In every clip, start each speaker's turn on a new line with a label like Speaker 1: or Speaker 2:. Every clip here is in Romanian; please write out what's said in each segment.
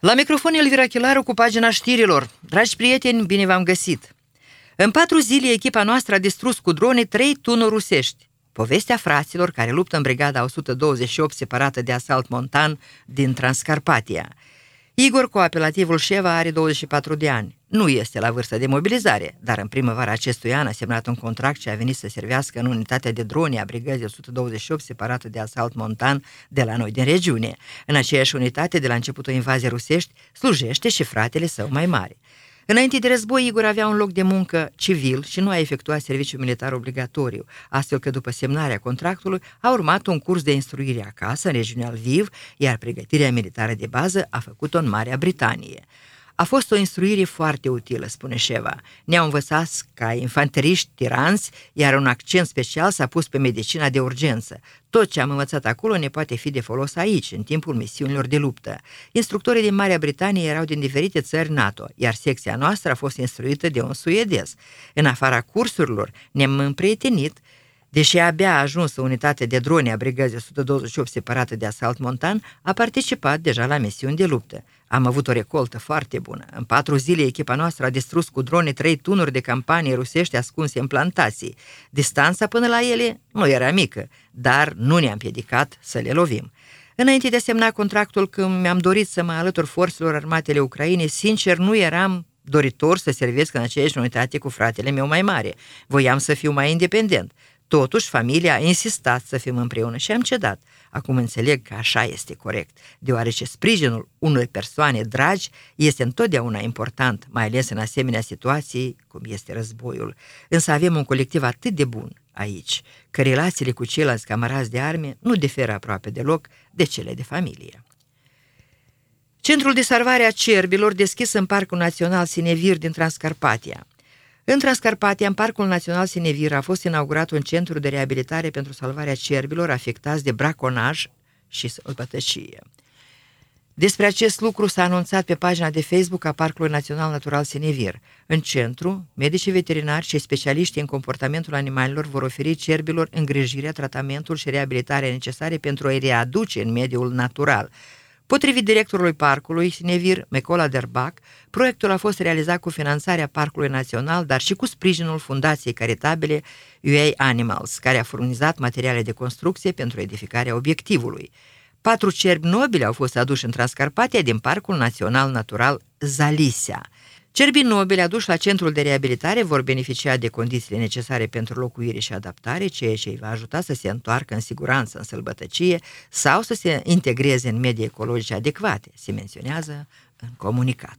Speaker 1: La microfon Elvira Chilaru cu pagina știrilor. Dragi prieteni, bine v-am găsit! În 4 zile, echipa noastră a distrus cu drone 3 tunuri rusești. Povestea fraților care luptă în brigada 128 separată de asalt montan din Transcarpatia. Igor, cu apelativul Șeva, are 24 de ani. Nu este la vârstă de mobilizare, dar în primăvara acestui an a semnat un contract și a venit să servească în unitatea de drone a brigăzii 128 separată de asalt montan de la noi din regiune. În aceeași unitate, de la începutul invaziei rusești, slujește și fratele său mai mare. Înainte de război, Igor avea un loc de muncă civil și nu a efectuat serviciu militar obligatoriu, astfel că după semnarea contractului a urmat un curs de instruire acasă, în regiunea Lviv, iar pregătirea militară de bază a făcut-o în Marea Britanie. A fost o instruire foarte utilă, spune Șeva. Ne-au învățat ca infanteriști tiranți, iar un accent special s-a pus pe medicina de urgență. Tot ce am învățat acolo ne poate fi de folos aici, în timpul misiunilor de luptă. Instructorii din Marea Britanie erau din diferite țări NATO, iar secția noastră a fost instruită de un suedez. În afara cursurilor ne-am împrietenit. Deși abia a ajuns o unitate de drone a brigăzii 128 separată de asalt montan, a participat deja la misiuni de luptă. Am avut o recoltă foarte bună. În 4 zile, echipa noastră a distrus cu drone 3 tunuri de campanii rusești ascunse în plantații. Distanța până la ele nu era mică, dar nu ne-a împiedicat să le lovim. Înainte de a semna contractul, când mi-am dorit să mă alătur forțelor armatele Ucrainei, sincer, nu eram doritor să servesc în aceeași unitate cu fratele meu mai mare. Voiam să fiu mai independent. Totuși, familia a insistat să fim împreună și am cedat. Acum înțeleg că așa este corect, deoarece sprijinul unor persoane dragi este întotdeauna important, mai ales în asemenea situații cum este războiul. Însă avem un colectiv atât de bun aici, că relațiile cu ceilalți camarazi de arme nu diferă aproape deloc de cele de familie. Centrul de salvare a cerbilor deschis în Parcul Național Sinevir din Transcarpatia. În Transcarpatia, în Parcul Național Sinevir, a fost inaugurat un centru de reabilitare pentru salvarea cerbilor afectați de braconaj și sălbătăcie. Despre acest lucru s-a anunțat pe pagina de Facebook a Parcului Național Natural Sinevir. În centru, medicii veterinari și specialiștii în comportamentul animalelor vor oferi cerbilor îngrijirea, tratamentul și reabilitarea necesare pentru a-i readuce în mediul natural. Potrivit directorului parcului Sinevir, Mecola Derbac, proiectul a fost realizat cu finanțarea Parcului Național, dar și cu sprijinul Fundației Caritabile UA Animals, care a furnizat materiale de construcție pentru edificarea obiectivului. 4 cerbi nobili au fost aduși în Transcarpatia din Parcul Național Natural Zalisea. Cerbii nobili aduși la centrul de reabilitare vor beneficia de condițiile necesare pentru locuire și adaptare, ceea ce îi va ajuta să se întoarcă în siguranță în sălbătăcie sau să se integreze în medii ecologice adecvate, se menționează în comunicat.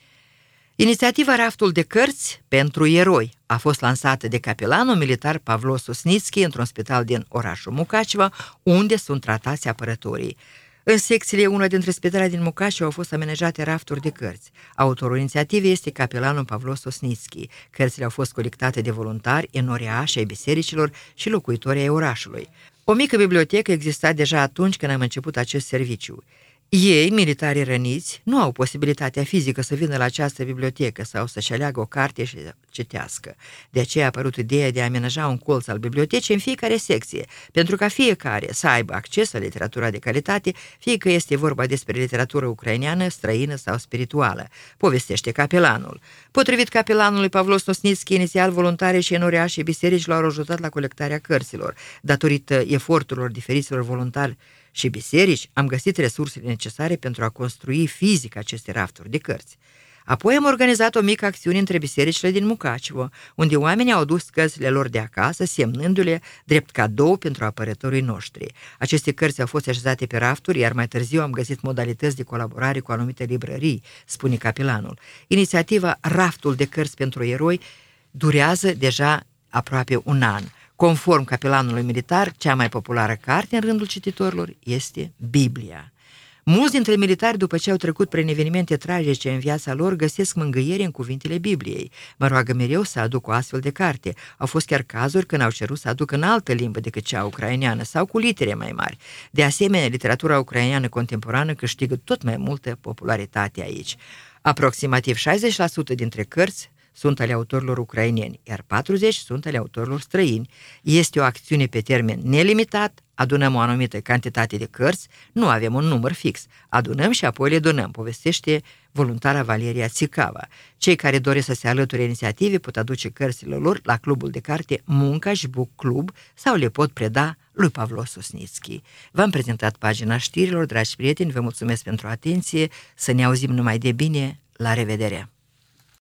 Speaker 1: Inițiativa Raftul de cărți pentru eroi a fost lansată de capelanul militar Pavlo Sosnitski într-un spital din orașul Mukachevo, unde sunt tratați apărătorii. În secțiile una dintre spitalele din Mukachevo au fost amenajate rafturi de cărți. Autorul inițiativei este capelanul Pavlo Sosnitski. Cărțile au fost colectate de voluntari în oriașe ai bisericilor și locuitorii ai orașului. O mică bibliotecă exista deja atunci când am început acest serviciu. Ei, militarii răniți, nu au posibilitatea fizică să vină la această bibliotecă sau să-și aleagă o carte și să citească. De aceea a apărut ideea de a amenaja un colț al bibliotecii în fiecare secție, pentru ca fiecare să aibă acces la literatura de calitate, fie că este vorba despre literatură ucraineană, străină sau spirituală, povestește capelanul. Potrivit capelanului Pavlo Sosnitski, inițial voluntarii și enoriașii bisericilor au ajutat la colectarea cărților. Datorită eforturilor diferiților voluntari și biserici, am găsit resursele necesare pentru a construi fizic aceste rafturi de cărți. Apoi am organizat o mică acțiune între bisericile din Mukachevo, unde oamenii au dus cărțile lor de acasă, semnându-le drept cadou pentru apărătorii noștri. Aceste cărți au fost așezate pe rafturi, iar mai târziu am găsit modalități de colaborare cu anumite librării, spune capelanul. Inițiativa Raftul de cărți pentru eroi durează deja aproape un an. Conform capelanului militar, cea mai populară carte în rândul cititorilor este Biblia. Mulți dintre militari, după ce au trecut prin evenimente tragice în viața lor, găsesc mângâiere în cuvintele Bibliei. Mă roagă mereu să aduc o astfel de carte. Au fost chiar cazuri când au cerut să aduc în altă limbă decât cea ucraineană sau cu litere mai mari. De asemenea, literatura ucraineană contemporană câștigă tot mai multă popularitate aici. Aproximativ 60% dintre cărți sunt ale autorilor ucraineni, iar 40% sunt ale autorilor străini. Este o acțiune pe termen nelimitat, adunăm o anumită cantitate de cărți, nu avem un număr fix, adunăm și apoi le donăm, povestește voluntara Valeria Țicava. Cei care doresc să se alăture inițiativei pot aduce cărțile lor la clubul de carte Muncaș Book Club sau le pot preda lui Pavlo Sosnitski. V-am prezentat pagina știrilor, dragi prieteni, vă mulțumesc pentru atenție, să ne auzim numai de bine, la revedere!